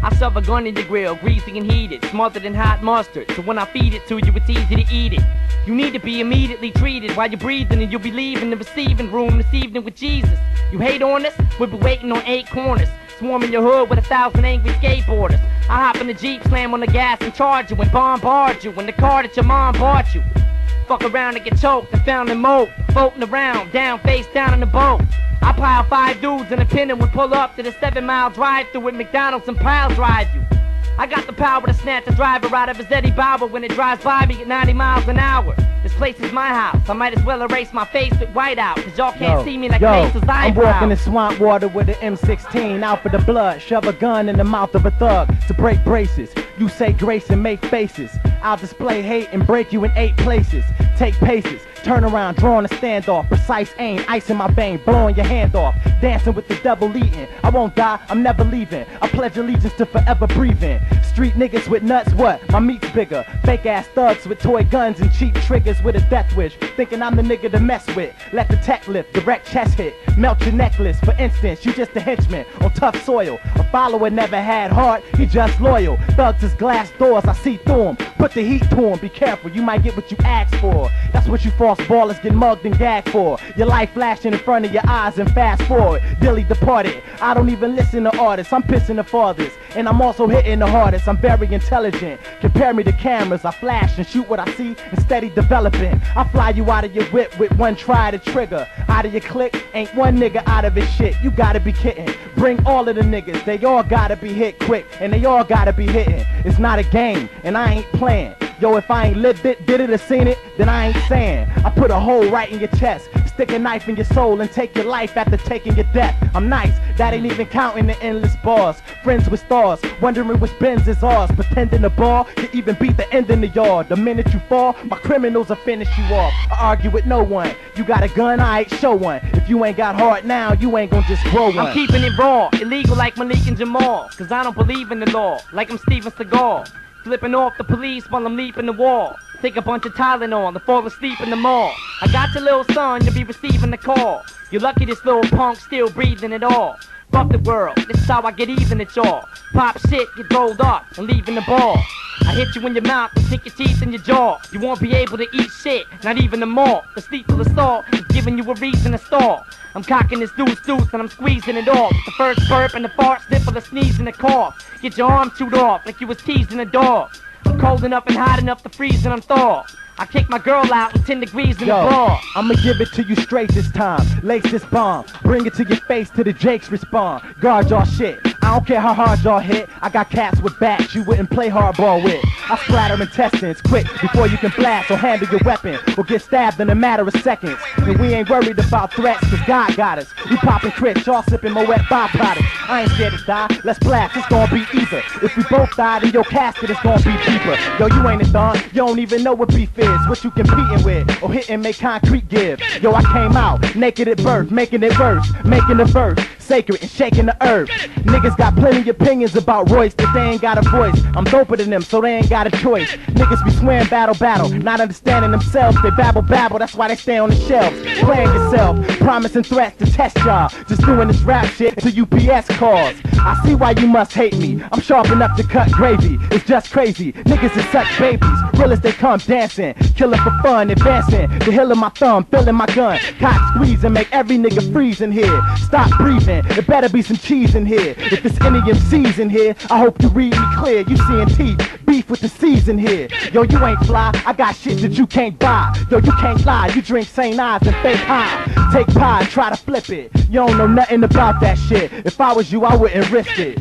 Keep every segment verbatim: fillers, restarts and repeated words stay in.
I shove a gun in your grill, greasy and heated, smothered in hot mustard. So when I feed it to you, it's easy to eat it. You need to be immediately treated while you're breathing, and you'll be leaving the receiving room this evening with Jesus. You hate on us? We'll be waiting on eight corners, swarming your hood with a thousand angry skateboarders. I hop in the Jeep, slam on the gas and charge you and bombard you in the car that your mom bought you. Fuck around and get choked and found in moat, floating around, down, face down in the boat. I pile five dudes in a pin and would pull up to the seven mile drive through with McDonald's and pile drive you. I got the power to snatch a driver out of his Eddie Bauer when it drives by me at ninety miles an hour. This place is my house. I might as well erase my face with white out, cause y'all can't yo, see me like faces eyebrows. I'm walking in swamp water with an M sixteen, out for the blood, shove a gun in the mouth of a thug to break braces. You say grace and make faces. I'll display hate and break you in eight places. Take paces, turn around, drawing a standoff, precise aim, ice in my vein, blowing your hand off. Dancing with the devil eating. I won't die, I'm never leaving. I pledge allegiance to forever breathing. Street niggas with nuts, what? My meat's bigger. Fake ass thugs with toy guns and cheap triggers with a death wish. Thinking I'm the nigga to mess with. Let the tech lift, direct chest hit. Melt your necklace, for instance, you just a henchman on tough soil. A follower never had heart, he just loyal. Thugs is glass doors, I see through him. Put the heat to him, be careful, you might get what you asked for. That's what you false ballers get mugged and gagged for. Your life flashing in front of your eyes and fast forward. Dilly departed, I don't even listen to artists, I'm pissing the farthest. And I'm also hitting the hardest, I'm very intelligent. Compare me to cameras, I flash and shoot what I see and steady developing. I fly you out of your whip with one try to trigger. Out of your clique, ain't one nigga out of his shit, you gotta be kidding. Bring all of the niggas, they all gotta be hit quick, and they all gotta be hitting. It's not a game, and I ain't playing. Yo, if I ain't lived it, did it, or seen it, then I ain't saying. I put a hole right in your chest, stick a knife in your soul, and take your life after taking your death. I'm nice, that ain't even counting the endless bars. Friends with stars, wondering which Benz is ours. Pretending the ball can even beat the end in the yard. The minute you fall, my criminals will finish you off. I argue with no one. You got a gun, I ain't show one. If you ain't got heart now, you ain't gonna just grow one. I'm keeping it raw, illegal like Malik and Jamal, cause I don't believe in the law, like I'm Steven Seagal. Flipping off the police while I'm leaping the wall. Take a bunch of Tylenol and fall asleep in the mall. I got your little son, you'll be receiving the call. You're lucky this little punk still breathing at all. Fuck the world, this is how I get even at y'all. Pop shit, get rolled up and leaving the ball. I hit you in your mouth and sink your teeth in your jaw. You won't be able to eat shit, not even the malt. The lethal assault is giving you a reason to stall. I'm cocking this deuce deuce and I'm squeezing it off. The first burp and the fart, sniffle, the sneeze and the cough. Get your arm chewed off like you was teasing a dog. I'm cold enough and hot enough to freeze and I'm thawed. I kick my girl out in ten degrees in Yo, the bra. I'ma give it to you straight this time. Lace this bomb, bring it to your face till the Jakes respond. Guard y'all shit, I don't care how hard y'all hit. I got cats with bats you wouldn't play hardball with. I splatter intestines quick before you can blast or handle your weapon or get stabbed in a matter of seconds. And we ain't worried about threats cause God got us. We popping crits, y'all sipping Moet byproducts. I ain't scared to die, let's blast, it's gonna be either. If we both died in your casket, it's gonna be deeper. Yo, you ain't a don, you don't even know what beef is. What you competing with, or hitting make concrete give. Yo, I came out, naked at birth, making it verse, making the verse sacred and shaking the earth. Niggas got plenty of opinions about Royce, but they ain't got a voice. I'm doper than them, so they ain't got a choice. Niggas be swearing battle, battle, not understanding themselves. They babble, babble, that's why they stay on the shelves. Playing yourself, promising threats to test y'all. Just doing this rap shit until U P S calls. I see why you must hate me. I'm sharp enough to cut gravy. It's just crazy. Niggas is such babies. Real as they come dancing, killing for fun, advancing. The hill of my thumb, filling my gun. Cock squeeze and make every nigga freeze in here. Stop breathing. It better be some cheese in here. If there's any M Cs in here, I hope you read me clear. You seeing teeth, beef with the season here. Yo, you ain't fly. I got shit that you can't buy. Yo, you can't lie. You drink Saint Ives and fake high. Take pie and try to flip it. You don't know nothing about that shit. If I was you, I wouldn't risk it.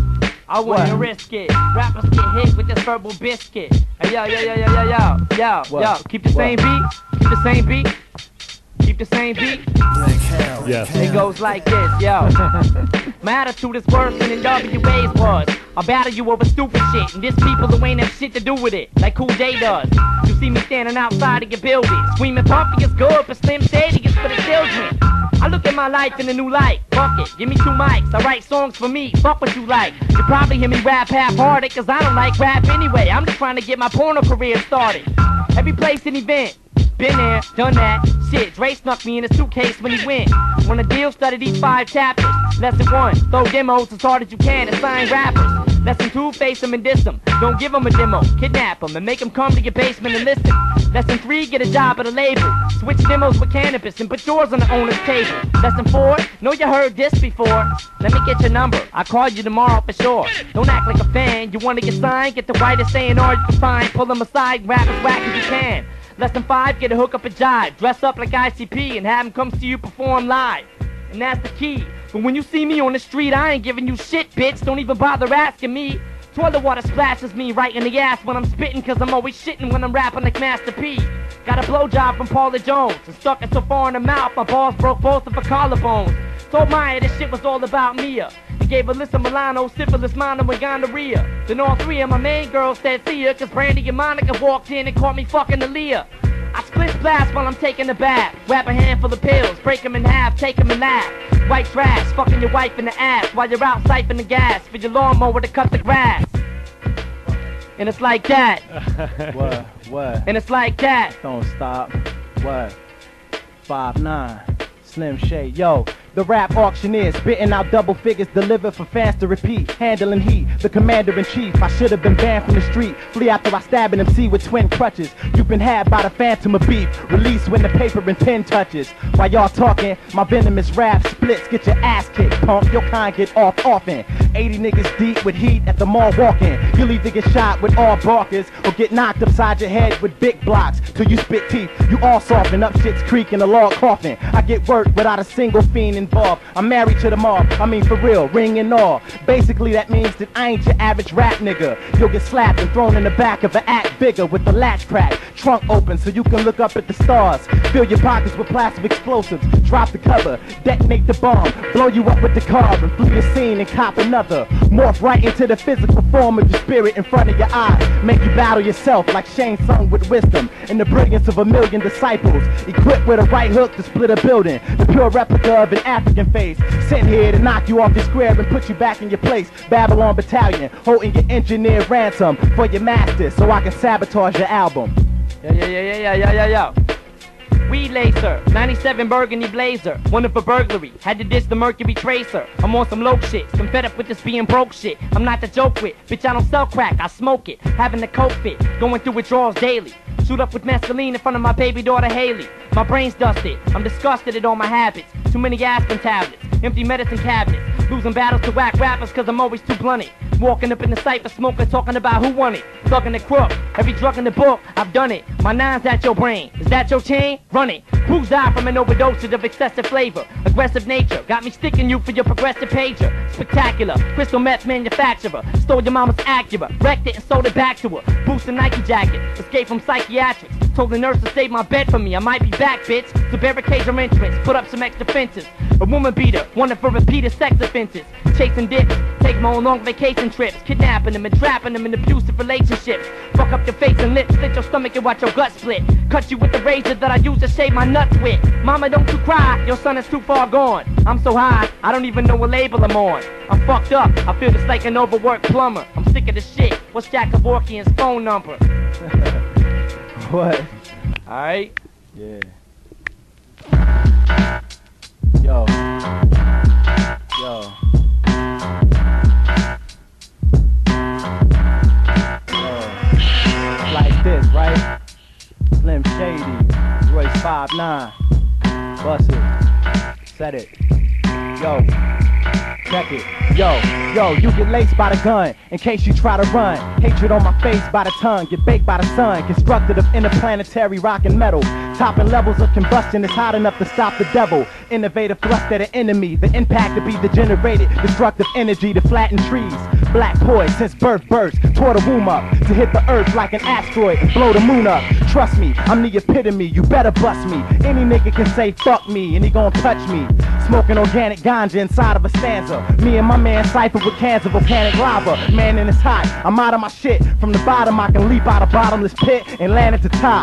I wouldn't what? risk it. Rappers get hit with this verbal biscuit. Hey, yo, yo, yo, yo, yo, yo, yo, what? yo. Keep the what? same beat. Keep the same beat. Keep the same beat. Yes. It goes like this, yo. My attitude is worse than in W A's was. I battle you over stupid shit, and there's people who ain't have shit to do with it, like Cool J does. You see me standing outside of your building, screaming Puffy is good, but Slim Shady is for the children. I look at my life in a new light. Fuck it, give me two mics. I write songs for me. Fuck what you like. You probably hear me rap half-hearted, cause I don't like rap anyway. I'm just trying to get my porno career started. Every place and event, been there, done that. Shit, Dre snuck me in a suitcase when he went. When the deal started these five chapters, lesson one, throw demos as hard as you can and sign rappers. Lesson two, face them and diss them. Don't give them a demo, kidnap them and make them come to your basement and listen. Lesson three, get a job at a label. Switch demos with cannabis and put yours on the owner's table. Lesson four, know you heard this before. Let me get your number, I'll call you tomorrow for sure. Don't act like a fan, you wanna get signed? Get the whitest A and R you can find. Pull them aside, rap as whack as you can. Lesson five, get a hook up a jive. Dress up like I C P and have him come see you perform live. And that's the key. But when you see me on the street, I ain't giving you shit, bitch. Don't even bother asking me. Toilet water splashes me right in the ass when I'm spitting, cause I'm always shitting when I'm rapping like Master P. Got a blowjob from Paula Jones and stuck it so far in the mouth, my balls broke both of her collarbones. Told Maya this shit was all about Mia. And gave Alyssa Milano, syphilis, mono, and gonorrhea. Then all three of my main girls said see ya, cause Brandy and Monica walked in and caught me fucking Aaliyah. I split splash while I'm taking a bath. Wrap a handful of pills, break them in half, take them and laugh. White trash, fucking your wife in the ass while you're out siphoning the gas for your lawnmower to cut the grass. And it's like that. What? What? And it's like that. Don't stop. What? Five nine. Slim Shade. Yo, the rap auctioneer spitting out double figures delivered for fans to repeat. Handling heat, the commander-in-chief. I should have been banned from the street. Flee after I stab an M C with twin crutches. You've been had by the phantom of beef. Release when the paper and pen touches. While y'all talking, my venomous rap splits. Get your ass kicked, punk. Your kind get off often. eighty niggas deep with heat at the mall walking. You'll either get shot with all barkers or get knocked upside your head with big blocks till you spit teeth. You all soften up shit's creek in a log coffin. I get work without a single fiend involved. I'm married to the mob, I mean for real, ring and all. Basically that means that I ain't your average rap nigga. You'll get slapped and thrown in the back of an act bigger with the latch crack. Trunk open so you can look up at the stars. Fill your pockets with plastic explosives. Drop the cover, detonate the bomb. Blow you up with the car and flee the scene and cop another. Morph right into the physical form of your spirit in front of your eyes. Make you battle yourself like Shane Sung with wisdom. And the brilliance of a million disciples. Equipped with a right hook to split a building. The pure replica of an African face. Sent here to knock you off your square and put you back in your place. Babylon Battalion, holding your engineer ransom for your master so I can sabotage your album. Yeah, yeah, yeah, yeah, yeah, yeah, yeah. Weed lacer, ninety-seven burgundy blazer, wanted for burglary, had to diss the Mercury Tracer. I'm on some low shit, I'm fed up with this being broke shit. I'm not to joke with, bitch I don't sell crack, I smoke it. Having the coke fit, going through withdrawals daily. Shoot up with mescaline in front of my baby daughter Haley. My brain's dusted, I'm disgusted at all my habits. Too many aspirin tablets, empty medicine cabinets. Losing battles to whack rappers cause I'm always too blunted. Walking up in the cypher smoking, talking about who won it. Thugging the crook, every drug in the book, I've done it. My nine's at your brain, is that your chain? Run it. Who's died from an overdose of excessive flavor? Aggressive nature, got me sticking you for your progressive pager. Spectacular, crystal meth manufacturer. Stole your mama's Acura, wrecked it and sold it back to her. Boosted Nike jacket, escaped from psychiatrics. Told the nurse to save my bed for me, I might be back, bitch. To barricade your entrance, put up some extra fences. A woman beater, wanted for repeated sex offenses. Chasing dips, take my own long vacation trips. Kidnapping them and trapping them in abusive relationships. Fuck up your face and lips, slit your stomach and watch your gut split. Cut you with the razor that I use to shave my nuts with. Mama, don't you cry, your son is too far gone. I'm so high, I don't even know what label I'm on. I'm fucked up, I feel just like an overworked plumber. I'm sick of the shit, what's Jack Kevorkian's phone number? What? Alright? Yeah. Yo. Yo. Like this, right? Slim Shady, Royce five nine, bust it, set it, yo, check it, yo, yo, you get laced by the gun, in case you try to run, hatred on my face by the tongue, get baked by the sun, constructed of interplanetary rock and metal, topping levels of combustion is hot enough to stop the devil, innovative thrust at an enemy, the impact to be degenerated, destructive energy to flatten trees, black poise since birth burst, tore the womb up, to hit the earth like an asteroid and blow the moon up, trust me, I'm the epitome, you better bust me, any nigga can say fuck me and he gon' touch me, smoking organic ganja inside of a stanza, me and my man Cypher with cans of volcanic lava, man and it's hot, I'm out of my shit, from the bottom I can leap out a bottomless pit and land at the top,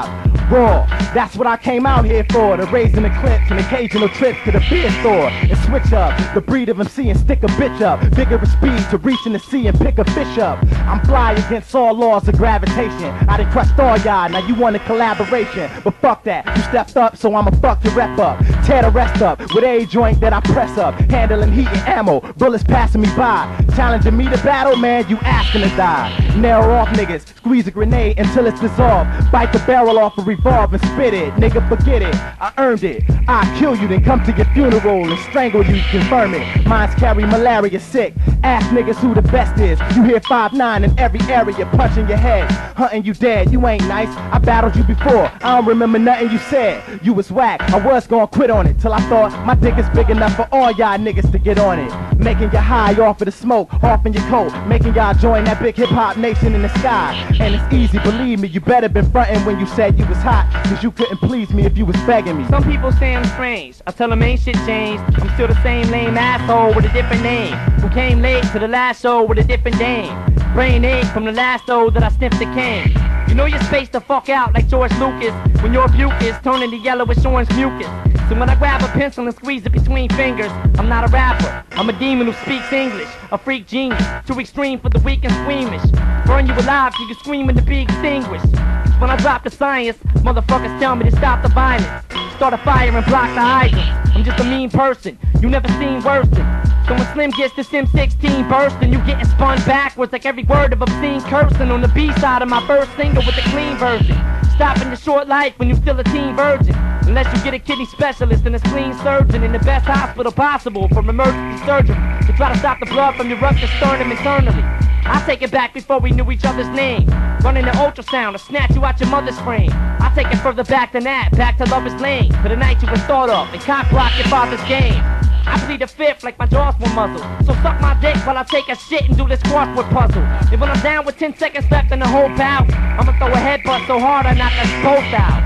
Raw, that's what I came out here for. To raise an eclipse and occasional trips to the beer store. And switch up the breed of M C and stick a bitch up. Vigorous speed to reach in the sea and pick a fish up. I'm fly against all laws of gravitation. I done crushed all y'all, now you want a collaboration. But fuck that, you stepped up, so I'ma fuck your rep up. Tear the rest up with a joint that I press up. Handling heat and ammo, bullets passing me by. Challenging me to battle, man, you asking to die. Narrow off niggas, squeeze a grenade until it's dissolved. Bite the barrel off a revolve and spit it. Nigga, forget it, I earned it. I kill you, then come to your funeral and strangle you, confirm it. Minds carry malaria sick. Ask niggas who the best is. You hear five nine in every area, punching your head, hunting you dead. You ain't nice, I battled you before. I don't remember nothing you said. You was whack, I was gonna quit on it till I thought my dick is big enough for all y'all niggas to get on it. Making you high off of the smoke, off in your coat, making y'all join that big hip hop nation in the sky. And it's easy, believe me, you better been frontin' when you said you was hot, cause you couldn't please me if you was begging me. Some people say I'm strange, I tell them ain't shit changed. I'm still the same lame asshole with a different name, who came late to the last show with a different dame. Brain ache from the last O that I sniffed the cane. You know you're spaced the fuck out like George Lucas when your puke is turning to yellowish orange mucus. So when I grab a pencil and squeeze it between fingers, I'm not a rapper, I'm a demon who speaks English. A freak genius, too extreme for the weak and squeamish. Burn you alive till you screaming to be extinguished. When I drop the science, motherfuckers tell me to stop the violence. Start a fire and block the hydrants. I'm just a mean person, you never seen worse than. So when Slim gets this M sixteen bursting, you getting spun backwards like every word of obscene cursing on the B-side of my first single with the clean version. Stopping the short life when you still a teen virgin. Unless you get a kidney specialist and a spleen surgeon in the best hospital possible for emergency surgery to try to stop the blood from your ruptured sternum internally. I take it back before we knew each other's name. Running the ultrasound to snatch you out your mother's frame. I take it further back than that, back to Lover's Lane, to the night you was thought of and cock block your father's game. I plead the fifth like my jaws were muzzled. So suck my dick while I take a shit and do this crossword puzzle. And when I'm down with ten seconds left in the whole bout, I'ma throw a headbutt so hard I knock us both out.